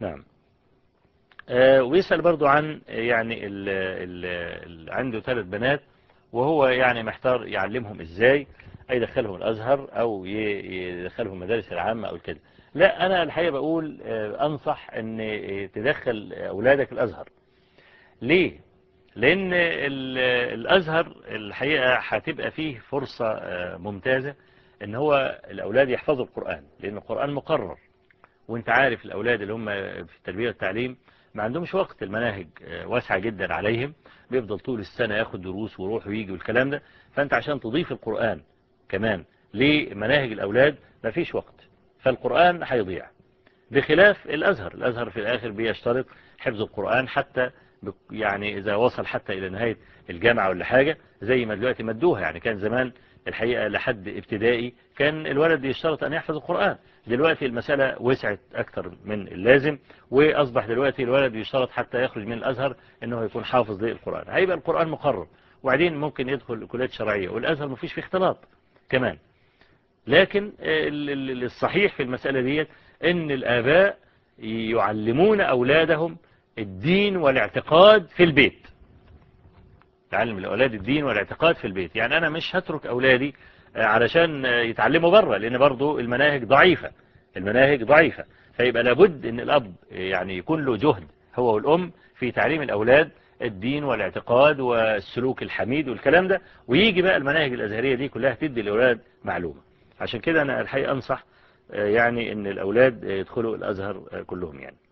نعم. ويسأل برضو عن يعني عنده 3 بنات، وهو يعني محتار يعلمهم ازاي، اي يدخلهم الازهر او يدخلهم المدارس العامة او كده. لا، انا الحقيقة بقول انصح ان تدخل اولادك الازهر. ليه؟ لان الازهر الحقيقة هتبقى فيه فرصة ممتازة ان هو الاولاد يحفظوا القرآن، لان القرآن مقرر. وانت عارف الاولاد اللي هم في التربية والتعليم ما عندهمش وقت، المناهج واسعة جدا عليهم، بيفضل طول السنة ياخد دروس ويروح ويجي والكلام ده. فانت عشان تضيف القرآن كمان لمناهج الاولاد ما فيش وقت، فالقرآن هيضيع. بخلاف الازهر، الازهر في الاخر بيشترط حفظ القرآن، حتى يعني اذا وصل حتى الى نهاية الجامعة ولا حاجة، زي ما دلوقتي مدوها. يعني كان زمان الحقيقة لحد ابتدائي كان الولد يشترط أن يحفظ القرآن. دلوقتي المسألة وسعت أكثر من اللازم، وأصبح دلوقتي الولد يشترط حتى يخرج من الأزهر أنه يكون حافظ للقرآن. هيبقى القرآن مقرر، وبعدين ممكن يدخل كليات شرعية، والأزهر ما فيش فيه اختلاط كمان. لكن الصحيح في المسألة دي أن الآباء يعلمون أولادهم الدين والاعتقاد في البيت. تعلم الأولاد الدين والاعتقاد في البيت. يعني أنا مش هترك أولادي علشان يتعلموا بره، لأن برضو المناهج ضعيفة، المناهج ضعيفة. فيبقى لابد أن الأب يعني يكون له جهد هو والأم في تعليم الأولاد الدين والاعتقاد والسلوك الحميد والكلام ده، ويجي بقى المناهج الأزهرية دي كلها تدي الأولاد معلومة. عشان كده أنا الحقيقة أنصح يعني أن الأولاد يدخلوا الأزهر كلهم يعني.